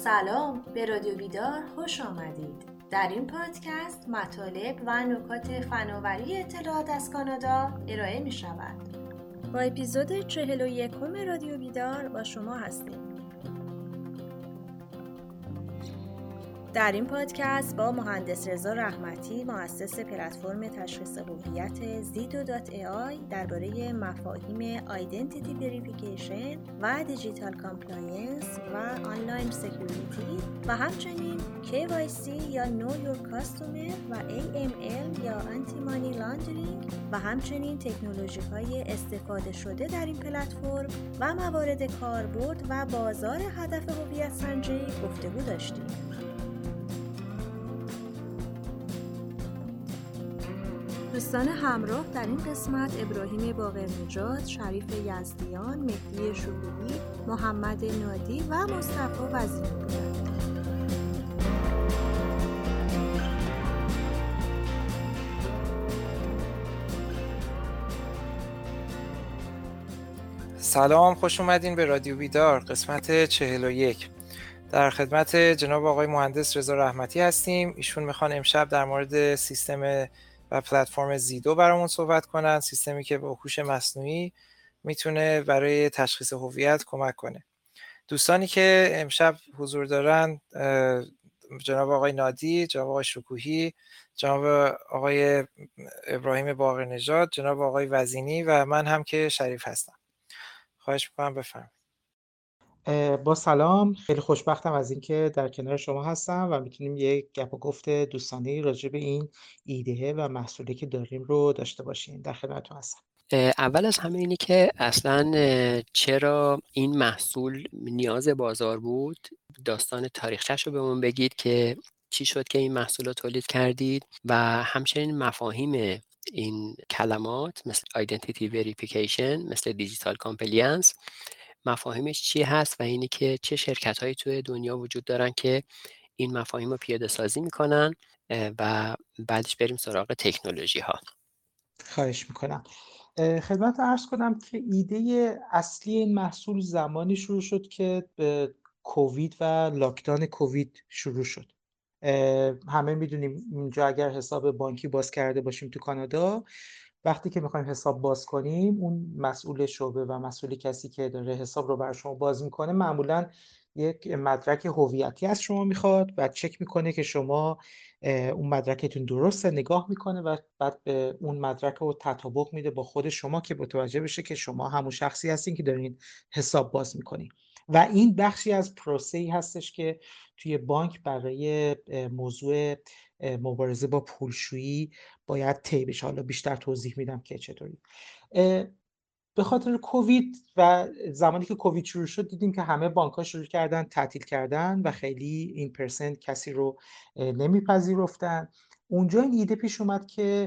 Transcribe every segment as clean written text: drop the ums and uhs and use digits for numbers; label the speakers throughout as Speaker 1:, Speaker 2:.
Speaker 1: سلام، به رادیو بیدار خوش آمدید. در این پادکست مطالب و نکات فناوری اطلاعات از کانادا ارائه می شود. با اپیزود 41 رادیو بیدار با شما هستیم. در این پادکست با مهندس رضا رحمتی، مؤسس پلتفرم تشخیص هویت زیدو.ai درباره مفاهیم آیدنتیتی وریفیکیشن و دیجیتال کامپلاینس و آنلاین سکیوریتی و همچنین KYC یا Know Your Customer و AML یا Anti Money Laundering و همچنین تکنولوژی‌های استفاده شده در این پلتفرم و موارد کاربرد و بازار هدف هویت سنجی گفتگو داشتیم. دوستان همراه در این قسمت ابراهیم باقرنژاد، شریف یزدیان، مهدی شکوهی، محمد نادی و مصطفی وزیری بودند.
Speaker 2: سلام، خوش اومدین به رادیو بیدار قسمت 41. در خدمت جناب آقای مهندس رضا رحمتی هستیم. ایشون میخوان امشب در مورد سیستم و پلتفرم زیدو برامون صحبت کنن، سیستمی که با هوش مصنوعی میتونه برای تشخیص هویت کمک کنه. دوستانی که امشب حضور دارن جناب آقای نادی، جناب آقای شکوهی، جناب آقای ابراهیم باقرنژاد، جناب آقای وزینی و من هم که شریف هستم. خواهش میکنم بفرمایید.
Speaker 3: با سلام، خیلی خوشبختم از اینکه در کنار شما هستم و میتونیم یک گپ و گفت دوستانه راجع به این ایده و محصولی که داریم رو داشته باشیم. در خدمتتون هستم.
Speaker 4: اول از همه اینی که اصلا چرا این محصول نیاز بازار بود، داستان تاریخچه‌ش رو بهمون بگید که چی شد که این محصول رو تولید کردید و همچنین مفاهیم این کلمات مثل Identity Verification، مثل Digital Compliance مفاهیمش چی هست و اینی که چه شرکت‌هایی توی دنیا وجود دارن که این مفاهیم رو پیاده سازی میکنن و بعدش بریم سراغ تکنولوژی ها.
Speaker 3: خواهش میکنم. خدمت عرض کنم که ایده اصلی این محصول زمانی شروع شد که به کووید و لاکداون کووید شروع شد. همه میدونیم اینجا اگر حساب بانکی باز کرده باشیم تو کانادا، وقتی که میخوایم حساب باز کنیم، اون مسئول شعبه و مسئول کسی که داره حساب رو برای شما باز میکنه معمولاً یک مدرک هویتی از شما میخواد و چک میکنه که شما اون مدرکتون درسته، نگاه میکنه و بعد به اون مدرک رو تطابق میده با خود شما که متوجه بشه که شما همون شخصی هستین که دارین حساب باز میکنین. و این بخشی از پروسه‌ای هستش که توی بانک برای موضوع مبارزه با پولشویی باید طی بشه. حالا بیشتر توضیح میدم که چطوری. به خاطر کووید و زمانی که کووید شروع شد دیدیم که همه بانک‌ها شروع کردن تعطیل کردن و خیلی این پرسنت کسی رو نمیپذیرفتن. اونجا این ایده پیش اومد که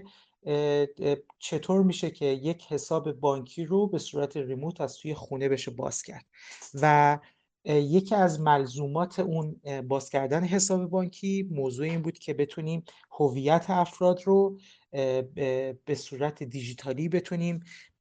Speaker 3: چطور میشه که یک حساب بانکی رو به صورت ریموت از توی خونه بشه باز کرد و یکی از ملزومات اون باز کردن حساب بانکی موضوع این بود که بتونیم هویت افراد رو به صورت دیجیتالی بتونیم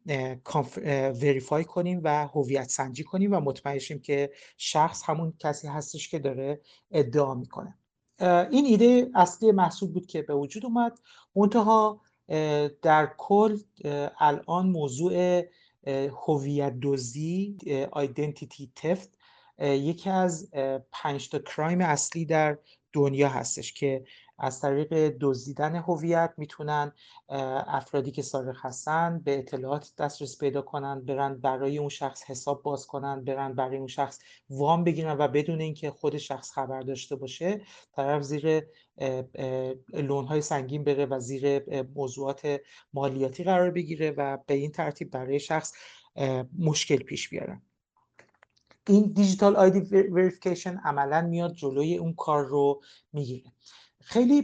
Speaker 3: وریفای کنیم و هویت سنجی کنیم و مطمئن شیم که شخص همون کسی هستش که داره ادعا میکنه. این ایده اصلی محصول بود که به وجود اومد. منتها در کل الان موضوع هویت دزدی، آیدنتیتی تفت، یکی از 5 تا کرایم اصلی در دنیا هستش که از طریق دزدیدن هویت میتونن افرادی که سارق هستن به اطلاعات دسترسی پیدا کنن، برن برای اون شخص حساب باز کنن، برن برای اون شخص وام بگیرن و بدون اینکه خود شخص خبر داشته باشه طرف زیر لون‌های سنگین بره و زیر موضوعات مالیاتی قرار بگیره و به این ترتیب برای شخص مشکل پیش بیارن. این دیجیتال آیدی وریفیکیشن عملاً میاد جلوی اون کار رو میگیره. خیلی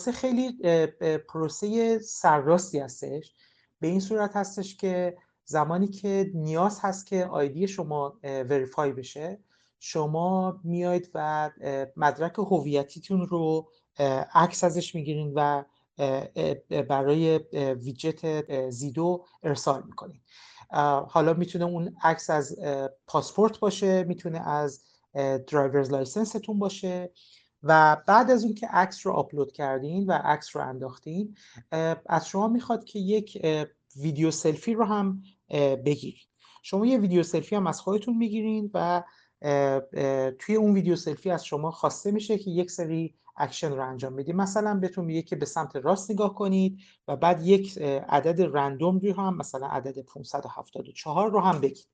Speaker 3: پروسه سرراستی هستش، به این صورت هستش که زمانی که نیاز هست که آیدی شما وریفای بشه، شما میایید و مدرک هویتیتون رو عکس ازش میگیرین و برای ویجت زیدو ارسال میکنین. حالا میتونه اون عکس از پاسپورت باشه، میتونه از درایورز لایسنستون باشه و بعد از اون که عکس رو آپلود کردین و عکس رو انداختین از شما میخواد که یک ویدیو سلفی رو هم بگیرید. شما یه ویدیو سلفی هم از خودتون میگیرین و توی اون ویدیو سلفی از شما خواسته میشه که یک سری اکشن رو انجام بدید. مثلا بهتون میگه که به سمت راست نگاه کنید و بعد یک عدد رندوم رو هم مثلا عدد 574 رو هم بگید.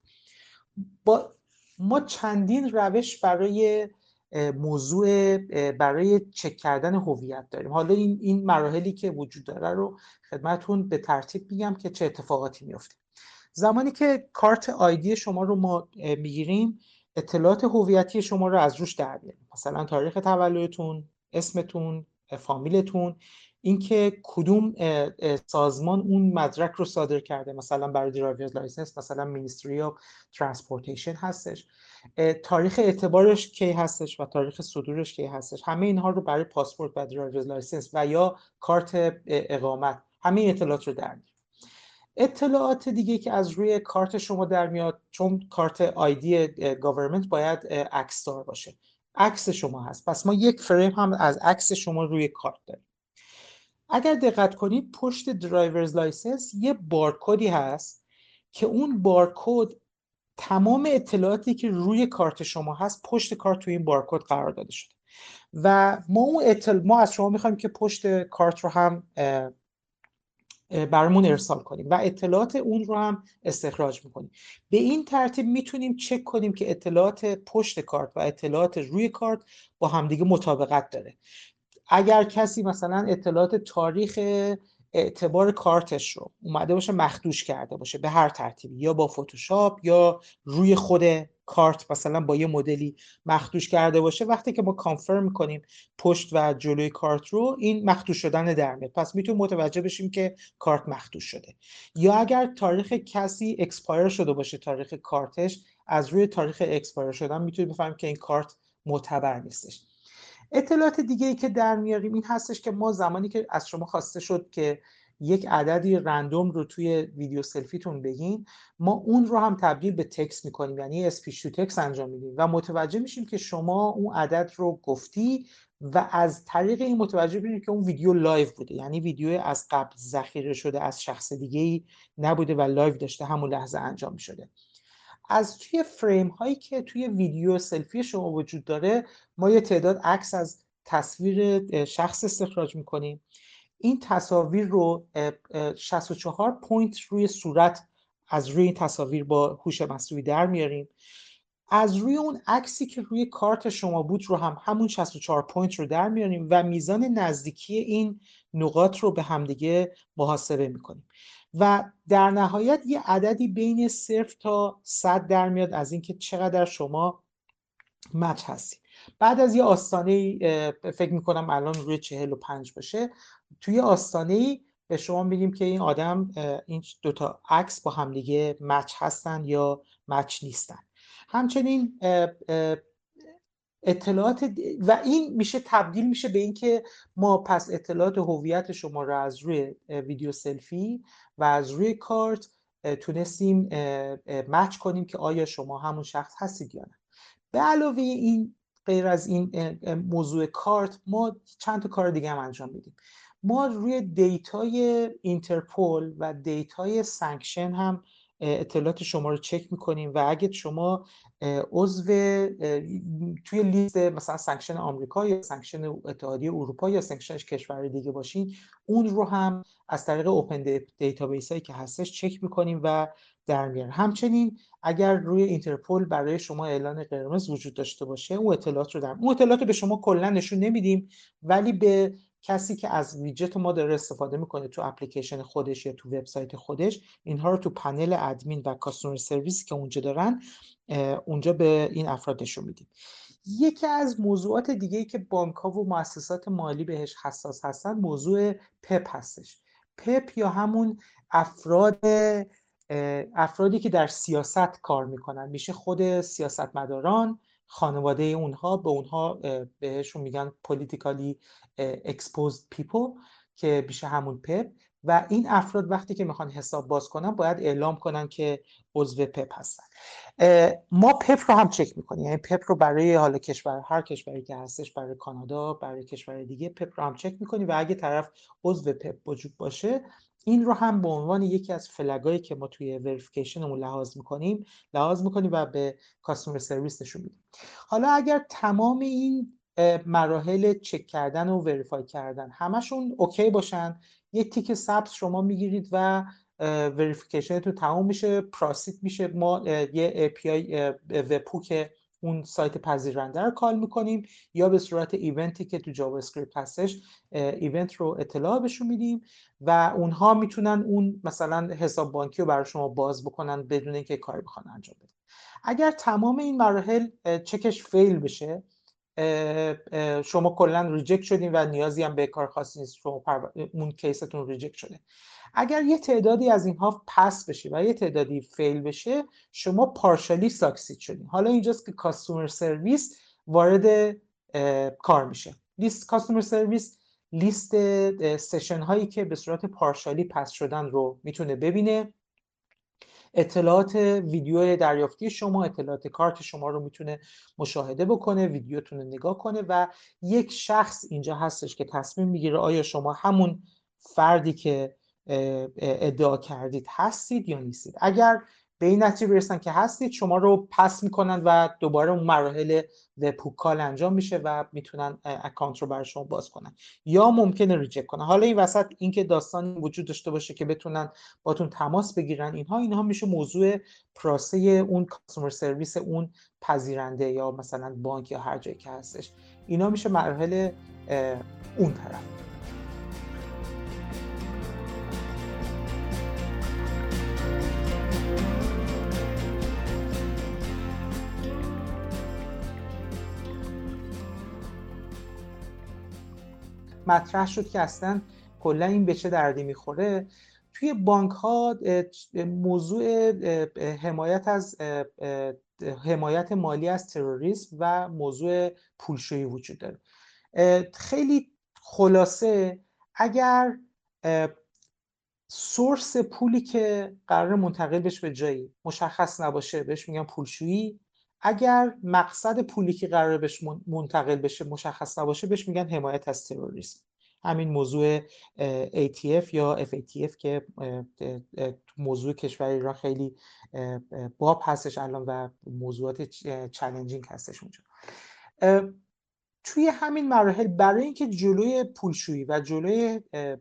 Speaker 3: ما چندین روش برای موضوع برای چک کردن هویت داریم. حالا این مراحلی که وجود داره رو خدمتتون به ترتیب میگم که چه اتفاقاتی میفته. زمانی که کارت آیدی شما رو ما میگیریم، اطلاعات هویتی شما رو از روش در میاریم، مثلا تاریخ تولدتون، اسمتون، فامیلتون، اینکه کدوم سازمان اون مدرک رو صادر کرده، مثلا برای درایورز لایسنس مثلا مینیستری آف ترانسپورتیشن هستش، تاریخ اعتبارش کی هستش و تاریخ صدورش کی هستش. همه اینها رو برای پاسپورت و درایورز لایسنس و یا کارت اقامت همه اطلاعات رو در میاریم. اطلاعات دیگه که از روی کارت شما در میاد، چون کارت آیدی گاورمنت باید عکس دار باشه، عکس شما هست، پس ما یک فریم هم از عکس شما روی کارت داریم. اگر دقت کنید پشت درایورز لایسنس یه بارکدی هست که اون بارکد تمام اطلاعاتی که روی کارت شما هست پشت کارت توی این بارکد قرار داده شده و ما از شما میخوایم که پشت کارت رو هم برامون ارسال کنیم و اطلاعات اون رو هم استخراج میکنیم. به این ترتیب میتونیم چک کنیم که اطلاعات پشت کارت و اطلاعات روی کارت با همدیگه مطابقت داره. اگر کسی مثلا اطلاعات تاریخ اعتبار کارتش رو اومده باشه مخدوش کرده باشه به هر ترتیبی، یا با فتوشاپ یا روی خود کارت مثلا با یه مدلی مخدوش کرده باشه، وقتی که ما کانفرم میکنیم پشت و جلوی کارت رو، این مخدوش شدن در میاد، پس میتونیم متوجه بشیم که کارت مخدوش شده. یا اگر تاریخ کسی اکسپایر شده باشه تاریخ کارتش، از روی تاریخ اکسپایر شدن میتونیم بفهمیم که این کارت معتبر نیستش. اطلاعات دیگه ای که در میاریم این هستش که ما زمانی که از شما خواسته شد که یک عددی رندوم رو توی ویدیو سلفیتون بگین، ما اون رو هم تبدیل به تکست میکنیم، یعنی اسپیچ تو تکست انجام میدیم و متوجه میشیم که شما اون عدد رو گفتی و از طریق این متوجه میشیم که اون ویدیو لایو بوده، یعنی ویدیو از قبل ذخیره شده از شخص دیگه‌ای نبوده و لایو داشته همون لحظه انجام میشده. از توی فریم هایی که توی ویدیو سلفی شما وجود داره، ما یه تعداد عکس از تصویر شخص استخراج میکنیم. این تصاویر رو 64 پوینت روی صورت از روی این تصاویر با هوش مصنوعی در میاریم. از روی اون عکسی که روی کارت شما بود رو هم همون 64 پوینت رو در میاریم و میزان نزدیکی این نقاط رو به همدیگه محاسبه میکنیم و در نهایت یه عددی بین 0 تا 100 در میاد از اینکه چقدر شما مچ هستید. بعد از یه آستانه فکر میکنم الان روی 45 باشه، توی آستانه به شما میگیم که این آدم این دوتا عکس با همدیگه مچ هستن یا مچ نیستن. همچنین اطلاعات و این میشه تبدیل میشه به اینکه ما پس اطلاعات هویت شما رو از روی ویدیو سلفی و از روی کارت تونستیم مچ کنیم که آیا شما همون شخص هستید یا نه. به علاوه این، غیر از این موضوع کارت، ما چند تا کار دیگه هم انجام میدیم. ما روی دیتای اینترپول و دیتای سانکشن هم اطلاعات شما رو چک میکنیم و اگه شما عضو توی لیست مثلا سانکشن آمریکا یا سانکشن اتحادیه اروپا یا سانکشن کشور دیگه باشین، اون رو هم از طریق اوپن دیتابیس هایی که هستش چک میکنیم و در میاریم. همچنین اگر روی اینترپول برای شما اعلان قرمز وجود داشته باشه، اون اطلاعات رو به شما کلا نشون نمیدیم، ولی به کسی که از ویجت ما داره استفاده میکنه تو اپلیکیشن خودش یا تو وبسایت خودش، اینها رو تو پنل ادمین و کاستمر سرویس که اونجا دارن، اونجا به این افراد نشون میدیم. یکی از موضوعات دیگه‌ای که بانک‌ها و مؤسسات مالی بهش حساس هستن موضوع پپ هستش. پپ یا همون افرادی که در سیاست کار میکنن، میشه خود سیاستمداران، خانواده اونها، به اونها بهشون میگن politically exposed people، که میشه همون پپ، و این افراد وقتی که میخوان حساب باز کنن باید اعلام کنن که عضو پپ هستن. ما پپ رو هم چک میکنیم، یعنی پپ رو برای حالا کشور، هر کشوری که هستش، برای کانادا، برای کشور دیگه پپ رو هم چک میکنیم، و اگه طرف عضو پپ وجود باشه این رو هم به عنوان یکی از فلگایی که ما توی وریفیکیشنمون لحاظ میکنیم و به کاستمر سرویس نشون میدیم. حالا اگر تمام این مراحل چک کردن و وریفای کردن همشون اوکی باشن، یک تیک سبز شما میگیرید و وریفیکیشن تو تمام میشه، پراسیت میشه. ما یه API وب‌هوک اون سایت پذیرنده رو کال میکنیم، یا به صورت ایونتی که تو جاوا اسکریپت هستش ایونت رو اطلاع بهشون میدیم و اونها میتونن اون مثلا حساب بانکی رو برای شما باز بکنن بدون اینکه کاری بخوان انجام بدن. اگر تمام این مراحل چکش فیل بشه، شما کلا ریجکت شدین و نیازی هم به کار خاصی نیست، شما اون کیستون ریجکت شده. اگر یه تعدادی از اینها پس بشه و یه تعدادی فیل بشه، شما پارشالی ساکسید شدین. حالا اینجاست که کاستمر سرویس وارد کار میشه. کاستمر سرویس لیست سشن هایی که به صورت پارشالی پس شدن رو میتونه ببینه، اطلاعات ویدیو دریافتی شما، اطلاعات کارت شما رو میتونه مشاهده بکنه، ویدیوتون رو نگاه کنه و یک شخص اینجا هستش که تصمیم میگیره آیا شما همون فردی که ادعا کردید هستید یا نیستید. اگر به این نتیجه برسن که هستید، شما رو پس میکنن و دوباره اون مراحل وب‌هوک کال انجام میشه و میتونن اکانت رو برای شما باز کنن، یا ممکنه ریجکت کنن. حالا این وسط اینکه داستان وجود داشته باشه که بتونن باتون تماس بگیرن، اینها میشه موضوع پروسه اون کاستمر سرویس اون پذیرنده یا مثلا بانک یا هر جایی که هستش. اینا میشه مراحل اون طرف. مطرح شد که اصلا کلا این به چه دردی میخوره. توی بانک ها موضوع حمایت مالی از تروریسم و موضوع پولشویی وجود داره. خیلی خلاصه، اگر سورس پولی که قرار منتقل بشه به جایی مشخص نباشه بهش میگن پولشویی. اگر مقصد پولی که قرار بهش منتقل بشه مشخص نباشه بهش میگن حمایت از تروریسم. همین موضوع ATF یا FATF که موضوع کشور ایران خیلی باب هستش الان و موضوعات چالنجینگ هستش اونجا. توی همین مراحل برای اینکه جلوی پولشویی و جلوی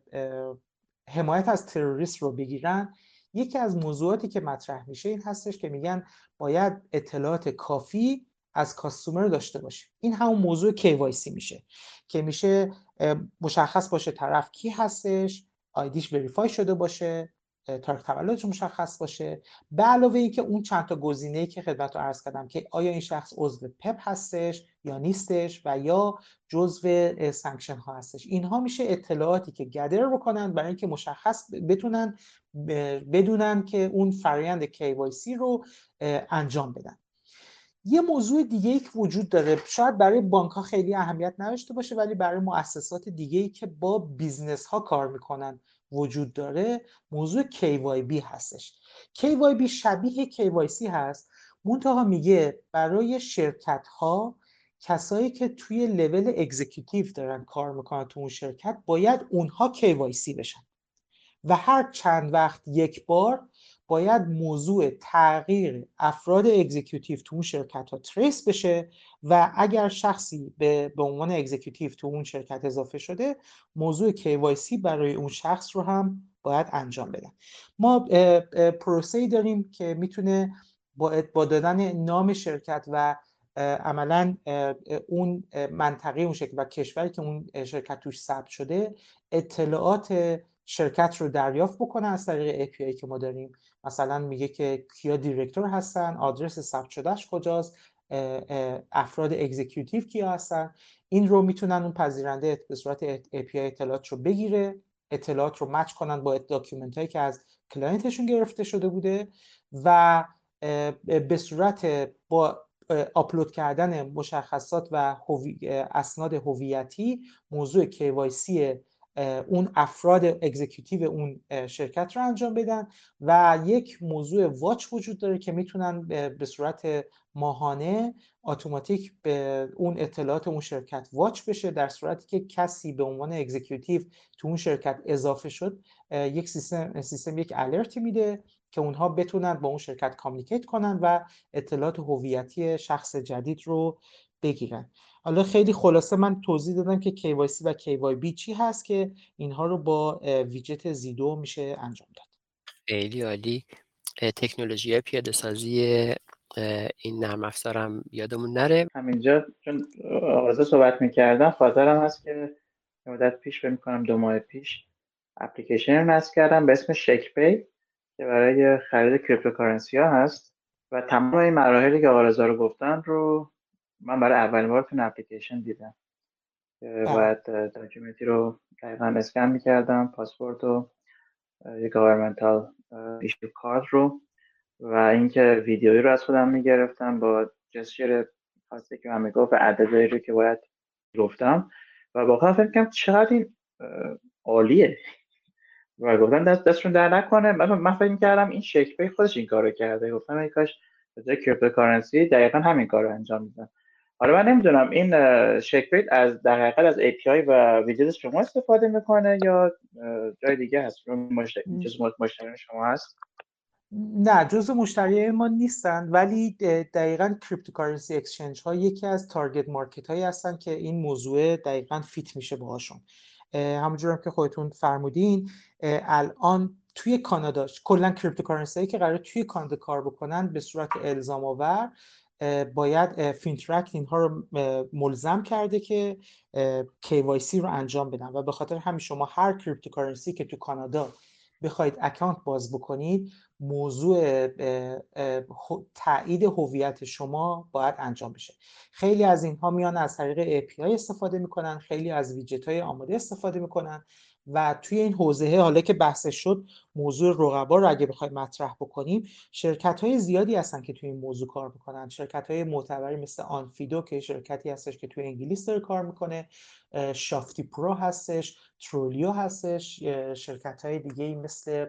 Speaker 3: حمایت از تروریست رو بگیرن، یکی از موضوعاتی که مطرح میشه این هستش که میگن باید اطلاعات کافی از کاستومر داشته باشه. این همون موضوع KYC میشه که میشه مشخص باشه طرف کی هستش، آیدیش وریفای شده باشه، تاریخ تولدش مشخص باشه، به علاوه اینکه اون چند تا گزینه‌ای که خدمتتون عرض کردم که آیا این شخص عضو پپ هستش یا نیستش و یا جزو سانکشن ها هستش. اینها میشه اطلاعاتی که گدر بکنن برای اینکه مشخص بتونن بدونن که اون فرآیند KYC رو انجام بدن. یه موضوع دیگه‌ای که وجود داره، شاید برای بانک‌ها خیلی اهمیت نداشته باشه ولی برای مؤسسات دیگه‌ای که با بیزنس ها کار میکنن وجود داره، موضوع KYB هستش. KYB شبیه KYC هست، منتها میگه برای شرکت ها، کسایی که توی لول اگزیکیوتیو دارن کار میکنن تو اون شرکت، باید اونها KYC بشن و هر چند وقت یک بار باید موضوع تغییر افراد اگزیکیوتیو تو اون شرکت ها تریس بشه و اگر شخصی به عنوان اگزیکیوتیو تو اون شرکت اضافه شده، موضوع KYC برای اون شخص رو هم باید انجام بدن. ما پروسه‌ای داریم که میتونه با دادن نام شرکت و عملاً اون منطقه اون شرکت و کشوری که اون شرکت توش ثبت شده اطلاعات شرکت رو دریافت بکنه از طریق API که ما داریم. مثلا میگه که کیا دیرکتور هستن، آدرس ثبت شدهش کجاست، افراد اگزیکیوتیو کیا هستن. این رو میتونن اون پذیرنده به صورت API اطلاعات رو بگیره، اطلاعات رو مچ کنن با داکیومنت هایی که از کلاینتشون گرفته شده بوده و به صورت با آپلود کردن مشخصات و اسناد هویتی موضوع KYC اون افراد اگزیکیوتیو اون شرکت رو انجام بدن و یک موضوع واچ وجود داره که میتونن به صورت ماهانه اتوماتیک به اون اطلاعات اون شرکت واچ بشه. در صورتی که کسی به عنوان اگزیکیوتیو تو اون شرکت اضافه شد، یک سیستم یک الرتی میده که اونها بتونن با اون شرکت کامیونیکیت کنن و اطلاعات هویتی شخص جدید رو بگیرن. حالا خیلی خلاصه من توضیح دادم که KYC و KYB چی هست که اینها رو با ویجت زیدو میشه انجام داد.
Speaker 4: خیلی عالی. تکنولوژی پیاده سازی این نرم افزارم یادمون نره.
Speaker 5: همینجا چون آرزو صحبت میکردم خاطرم هست که مدت پیش فکر می‌کنم 2 ماه پیش اپلیکیشن رو نصب کردم به اسم شیک‌پی که برای خرید کریپتوکارنسی ها هست و تمام این مراحلی که آرزو رو گفتن رو من برای اولین بار تو اپلیکیشن دیدم. باید داکیومنتی رو دقیقا اسکن میکردم، پاسپورت و یک گاورمنتال ایشو کارت رو و اینکه ویدیویی رو از خودم میگرفتم با جسچر خاصی که من میگفت و عددهایی رو که باید گفتم و واقعا فکر کنم چقدر این عالیه و گفتم دستشون در نکنه. من فکر میکردم این شیک‌پی خودش این کارو کرده، گفتم ای کاش به جای کریپتوکارنسی دقیقا همین کارو انجام میدن. حالا من نمیدونم این شیک‌پی از در حقیقت از API و ویدیوز شما استفاده میکنه یا جای دیگه هست؟ مشتری شما هست؟
Speaker 3: نه، جزو مشتریای ما نیستن، ولی دقیقاً کریپتوکارنسی اکسچنج ها یکی از تارگت مارکت هایی هستن که این موضوع دقیقاً فیت میشه باهاشون. همونجور هم که خودتون فرمودین الان توی کانادا کلا کریپتوکارنسی هایی که قراره توی کانادا کار بکنن به صورت الزام آور باید فینترکت اینها رو ملزم کرده که KYC رو انجام بدن و به خاطر همین شما هر کریپتوکارنسی که تو کانادا بخواید اکانت باز بکنید موضوع تایید هویت شما باید انجام بشه. خیلی از اینها میان از طریق API استفاده میکنن، خیلی از ویجت های آماده استفاده میکنن و توی این حوزه حالا که بحثش شد موضوع رقبا رو اگه بخوایم مطرح بکنیم، شرکت های زیادی هستن که توی این موضوع کار میکنن. شرکت های معتبری مثل آنفیدو که شرکتی هستش که توی انگلیس داره کار میکنه، شافتی پرو هستش، ترولیو هستش، شرکت های دیگه مثل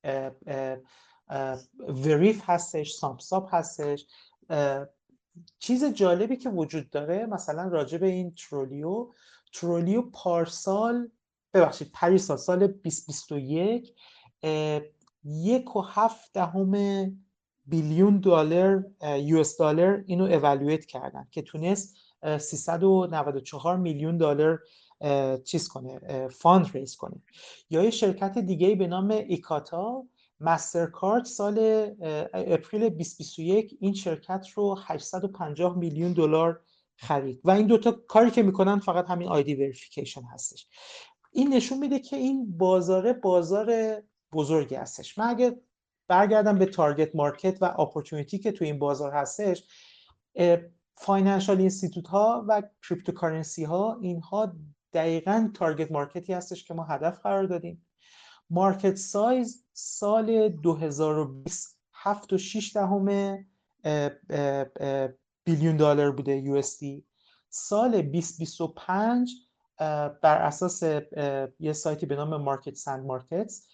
Speaker 3: وریف هستش، سامساب هستش. چیز جالبی که وجود داره مثلا راجع به این ترولیو پارسال پریسال سال 2021 $1.7 بیلیون $US اینو اِوالویت کردن که تونست $394 میلیون چیز کنه، فاند ریز کنه. یا یه شرکت دیگه به نام ایکاتا مسترکارد سال اپریل 2021 این شرکت رو $850 میلیون خرید و این دوتا کاری که میکنن فقط همین آیدی وریفیکیشن هستش. این نشون میده که این بازار بزرگی هستش. من اگه برگردم به تارگت مارکت و اپورتونیتی که تو این بازار هستش، فاینانشال اینستیتوت ها و کریپتوکارنسی ها اینها دقیقاً تارگت مارکتی هستش که ما هدف قرار دادیم. مارکت سایز سال 2020 $7.6 بیلیون بوده USD. سال 2025 بر اساس یه سایتی به نام مارکت سند مارکتس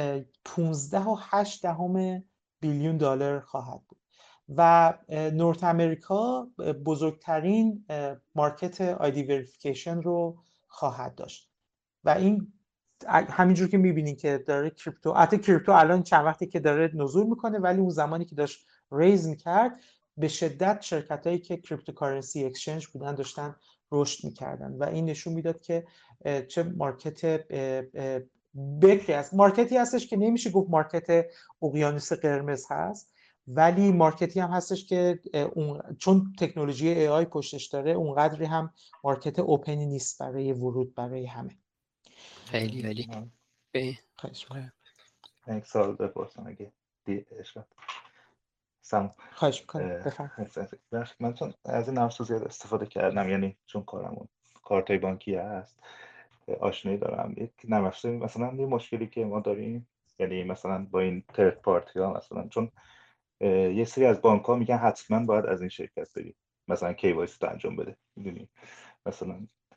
Speaker 3: $15.8 بیلیون خواهد بود و نورت امریکا بزرگترین مارکت آیدی وریفیکیشن رو خواهد داشت و این همینجور که میبینین که داره کریپتو الان چند وقتی که داره نزول میکنه، ولی اون زمانی که داشت ریز میکرد به شدت شرکتایی که کریپتوکارنسی اکسچنج بودن داشتن رشد میکردن و این نشون میداد که چه مارکت بکری است. مارکتی هستش که نمیشه گفت مارکت اقیانوس قرمز هست، ولی مارکتی هم هستش که چون تکنولوژی AI پشتش داره اونقدری هم مارکت اوپنی نیست برای ورود برای همه.
Speaker 4: خیلی عالی.
Speaker 3: خواهش میکنم.
Speaker 6: یک سوال بپرسم اگه اشکال
Speaker 3: خواهش میکنم بفرمایید.
Speaker 6: من چون از این نرم زیاد استفاده کردم، یعنی چون کارمون کارتای بانکی هست آشنایی دارم. یک نرم افزاری مثلا یه مشکلی که ما داریم، یعنی مثلا با این ترد پارتی ها مثلا چون یه سری از بانک ها میگن حتما باید از این شرکت بری مثلا KYC انجام بده، میدونی مثلا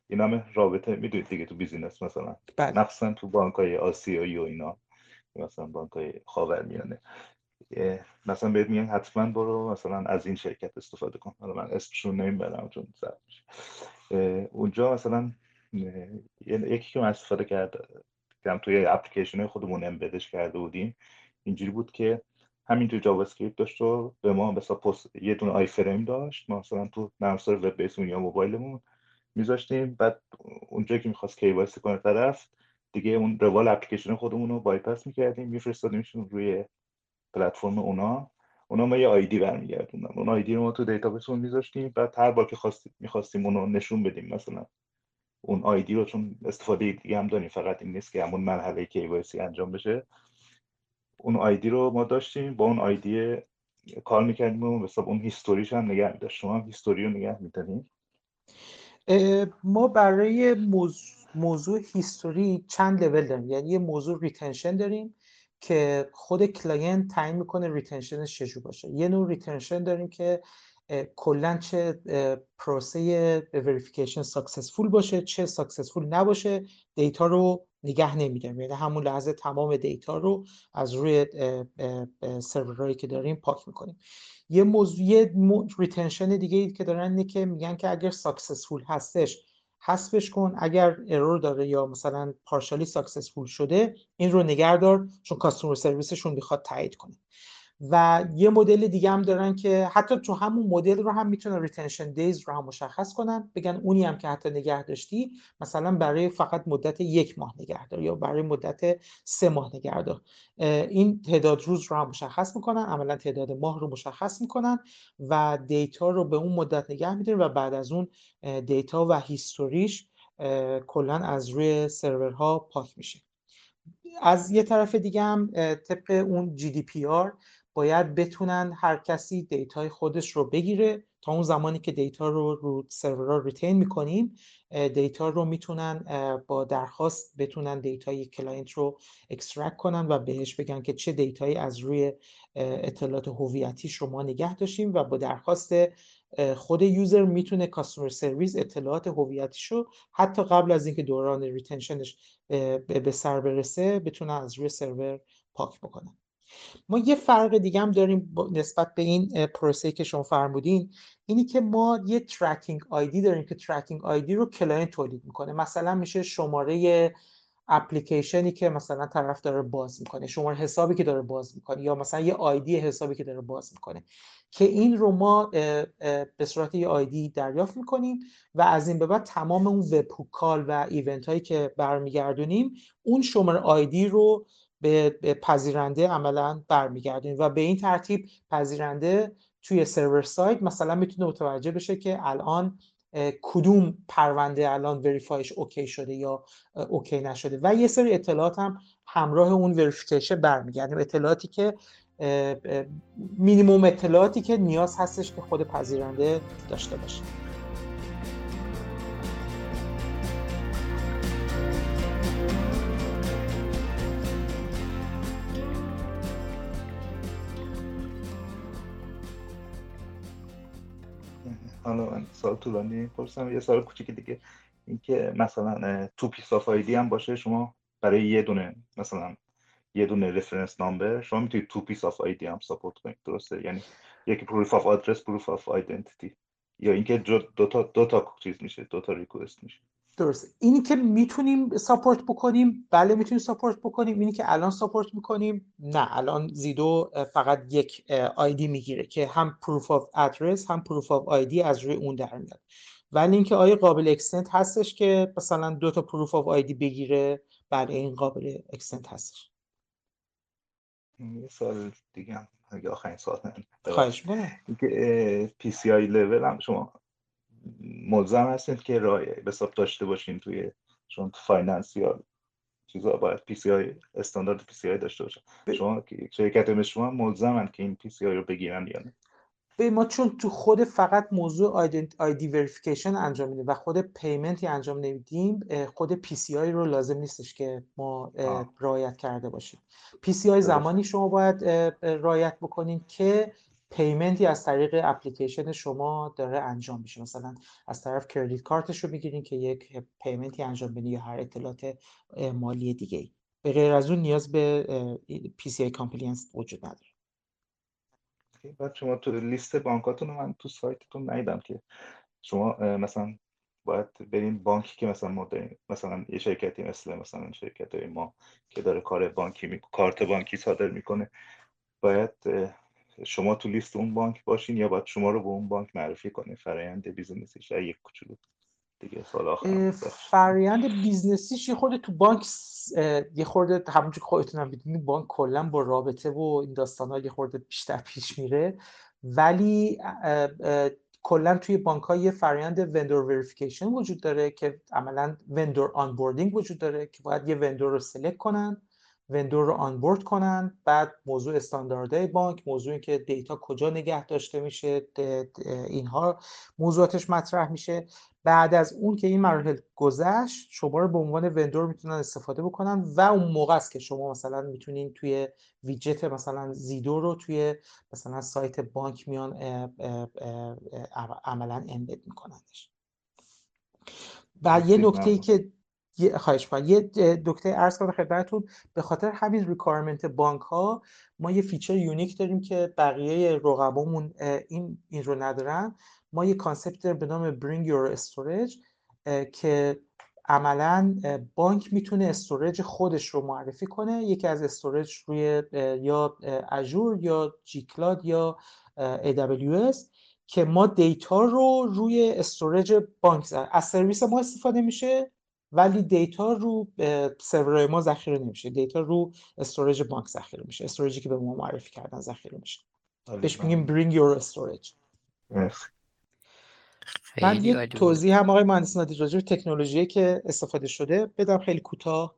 Speaker 6: این همه رابطه میدونید دیگه تو بیزینس، مثلا
Speaker 3: بله.
Speaker 6: مخصوصا تو بانک‌های آسیایی و اینا، مثلا بانک‌های خاورمیانه، مثلا بهت میگن حتما برو مثلا از این شرکت استفاده کن. حالا من اسمشون نمیبرم چون زرد میشه. اونجا مثلا یکی که من استفاده کردم توی اپلیکیشن خودمون امبدش کرده بودیم، اینجوری بود که همینجور جاوا اسکریپت داشت و به ما مثلا یه دونه آی فریم داشت، ما مثلا تو نرم افزار وب بیسمون یا موبایلمون میذاشتیم، بعد اونجایی که می‌خواست KYC کنه طرف دیگه، اون روال اپلیکیشن خودمون رو بایپاس می‌کردیم، می‌فرستادیمشون روی پلتفرم اونا ما یه آیدی برمیگردوندن، اون آیدی رو ما تو دیتابیسمون می‌ذاشتیم، بعد هر بار که می‌خواستیم اون رو نشون بدیم مثلا اون آیدی رو، چون استفاده دیگه هم داریم، فقط این نیست که همون مرحله KYC انجام بشه، اون آیدی رو ما داشتیم، با اون آیدی کار می‌کردیم و به حساب اون هیستوریش هم نگه می‌داشت. شما هم هیستوری رو نگه می‌دارین؟
Speaker 3: ما برای موضوع هیستوری چند لول داریم. یعنی یه موضوع ریتنشن داریم که خود کلاینت تعیین میکنه ریتنشنش چجور باشه. یه نوع ریتنشن داریم که کلا چه پروسه وریفیکیشن ساکسسفول باشه چه ساکسسفول نباشه دیتا رو نگه نمیداریم، یعنی همون لحظه تمام دیتا رو از روی سرورهایی که داریم پاک میکنیم. یه ریتنشن دیگه که دارن اینه که میگن که اگر ساکسسفول هستش حذفش کن، اگر ارور داره یا مثلا پارشالی ساکسسفول شده این رو نگهدار، چون کاستمر سرویسشون میخواد تایید کنه. و یه مدل دیگه هم دارن که حتی تو همون مدل رو هم میتونن ریتنشن دیز رو هم مشخص کنن، بگن اونی هم که حتی نگه داشتی مثلا برای فقط مدت 1 ماه نگهدار یا برای مدت 3 ماه نگهدار. این تعداد روز رو هم مشخص میکنن، عملا تعداد ماه رو مشخص میکنن و دیتا رو به اون مدت نگه میدارن و بعد از اون دیتا و هیستوریش کلا از روی سرورها پاک میشه. از یه طرف دیگه هم طبق اون GDPR باید بتونن هر کسی دیتای خودش رو بگیره. تا اون زمانی که دیتا رو سرورها ریتین میکنیم، دیتا رو میتونن با درخواست بتونن دیتای کلاینت رو اکسترکت کنن و بهش بگن که چه دیتایی از روی اطلاعات هویتیش رو ما نگه داشتیم و با درخواست خود یوزر میتونه کاستمر سرویس اطلاعات هویتیش رو حتی قبل از اینکه دوران ریتنشنش به سر برسه بتونن از روی سرور پاک بکنن. ما یه فرق دیگه هم داریم نسبت به این پروسه‌ای که شما فرمودین، اینی که ما یه ترکینگ آیدی داریم که ترکینگ آیدی رو کلاینت تولید میکنه. مثلا میشه شماره اپلیکیشنی که مثلا طرف داره باز میکنه، شماره حسابی که داره باز میکنه، یا مثلا یه آیدی حسابی که داره باز میکنه، که این رو ما به صورت یه آیدی دریافت میکنیم و از این به بعد تمام اون وب هوک کال و ایونت هایی که برمیگردونیم اون شماره آیدی رو به پذیرنده عملا برمیگردونیم و به این ترتیب پذیرنده توی سرور سایت مثلا میتونه متوجه بشه که الان کدوم پرونده الان وریفایش اوکی شده یا اوکی نشده و یه سری اطلاعات هم همراه اون وریفیکیشن برمیگردیم، اطلاعاتی که مینیمم اطلاعاتی که نیاز هستش که خود پذیرنده داشته باشه.
Speaker 6: حالا من سوال طولانی پرسم، یه سوال کوچیک دیگه، این که مثلا تو پیس آف آیدی هم باشه، شما برای یه دونه مثلا یه دونه رفرنس نامبر شما میتونید تو پیس آف آیدی هم ساپورت کنید، درسته؟ یعنی یکی پروف آف آدرس، پروف آف آیدنتیتی، یا اینکه دو تا چیز میشه، دو تا ریکوست میشه؟
Speaker 3: درسته. اینی که میتونیم ساپورت بکنیم، بله میتونیم ساپورت بکنیم. اینی که الان ساپورت میکنیم، نه، الان زیدو فقط یک آیدی میگیره که هم پروف آف ادرس هم پروف آف آیدی از روی اون در میاد. ولی اینکه آیا قابل اکستنت هستش که مثلا 2 تا پروف آف آیدی بگیره، بله این قابل اکستنت هستش.
Speaker 6: یه سوال دیگه هم اگه آخرین سوال
Speaker 3: خواهش میکنم.
Speaker 6: اینکه PCI لول هم شما ملزم هستید که به حساب داشته باشین توی، چون تو فایننس یا چیزا باید PCI استاندارد PCI داشته باشن. شما شرکت مثل شما ملزمن که این PCI رو بگیرن یا نه؟
Speaker 3: به ما چون تو خود فقط موضوع آیدی وریفیکیشن انجام میدیم و خود پیمنتی انجام نمیدیم، خود PCI رو لازم نیستش که ما رعایت کرده باشیم. PCI زمانی شما باید رعایت بکنین که پیمنتی از طریق اپلیکیشن شما داره انجام میشه. مثلا از طرف کردیت کارتش رو میگیرین که یک پیمنتی انجام بدین یا هر اطلاعات مالی دیگه ای. به غیر از اون نیاز به PCI کامپلاینس وجود نداره.
Speaker 6: بعد شما تو لیست بانکاتون رو من تو سایتتون ندیدم که شما مثلا باید بریم بانکی که مثلا ما داریم، مثلا یه شرکتی مثلا شرکت ما که داره کار بانکی کارت بانکی صادر میکنه، باید شما تو لیست اون بانک باشین یا باید شما رو به اون بانک معرفی کنه؟ فرآیند بیزینسیش یک کوچولو دیگه سوال آخرم.
Speaker 3: فرآیند بیزنسیش یه خورده تو بانک یه خورده همونجور که خودتون هم میدونید بانک کلا با رابطه و این داستانا یه خورده بیشتر پیش میره، ولی کلا توی بانک‌ها یه فرآیند وندور وریفیکیشن وجود داره که عملاً وندور آنبوردینگ وجود داره که باید یه وندور رو سلکت کنن، وندور رو آنبورد کنن، بعد موضوع استانداردهای بانک، موضوعی که دیتا کجا نگه داشته میشه، اینها موضوعاتش مطرح میشه. بعد از اون که این مراحل گذشت، شما رو به عنوان وندور میتونن استفاده بکنن و اون موقع است که شما مثلا میتونین توی ویجت مثلا زیدو رو توی مثلا سایت بانک میان عملا امبد میکننش. و یه نکته‌ای که خواهش می‌کنم یه نکته عرض کنم خدمتتون، به خاطر همین ریکوایرمنت بانک ها ما یه فیچر یونیک داریم که بقیه رقبامون این رو ندارن. ما یه کانسپت به نام Bring Your Storage که عملاً بانک میتونه استوریج خودش رو معرفی کنه. یکی از استوریج روی یا اژور یا جی کلاد یا AWS که ما دیتا رو روی استوریج بانک از سرویس ما استفاده میشه، ولی دیتا رو سرورهای ما ذخیره نمیشه، دیتا رو استوریج بانک ذخیره میشه، استوریجی که به ما معرفی کردن ذخیره میشه. بهش میگیم bring your storage. من یه توضیح هم آقای مهندس نادری راجع به تکنولوژی که استفاده شده بدم خیلی کوتاه.